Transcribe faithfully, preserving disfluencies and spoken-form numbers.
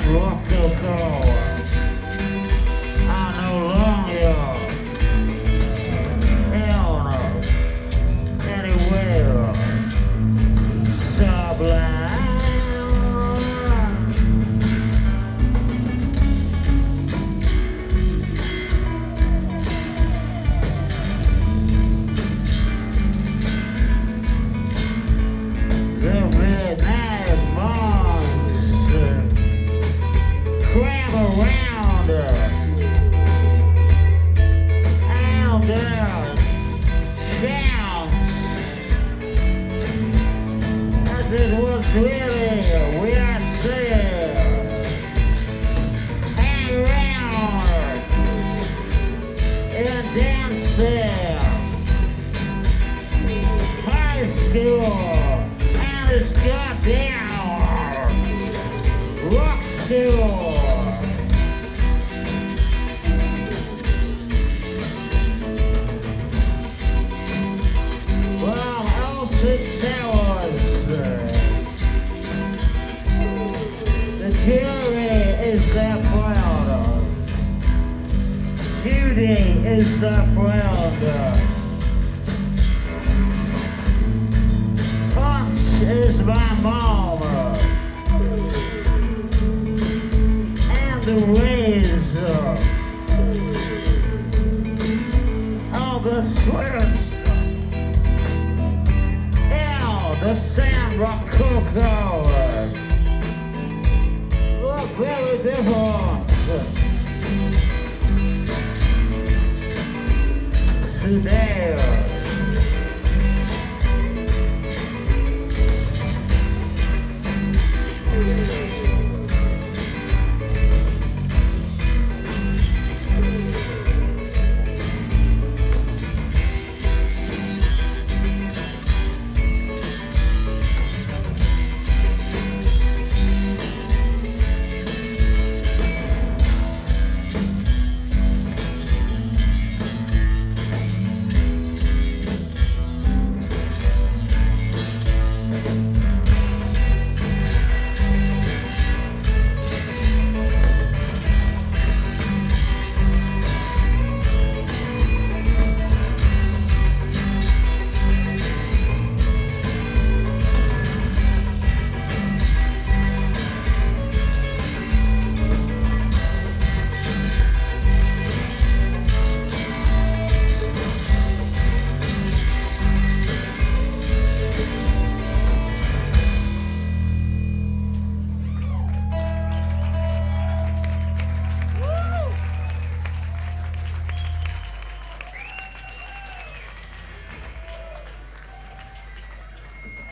rock the door. I no longer in anywhere sublime. The midnight monster crab around and their chance as it was really we are said hang around and dancing high school. This goddamn rock school. Well, Elsie Towers, the jury is their friend. Judy is their friend. Is my mama and the razor of the slips and the sand rock cocoa look very different.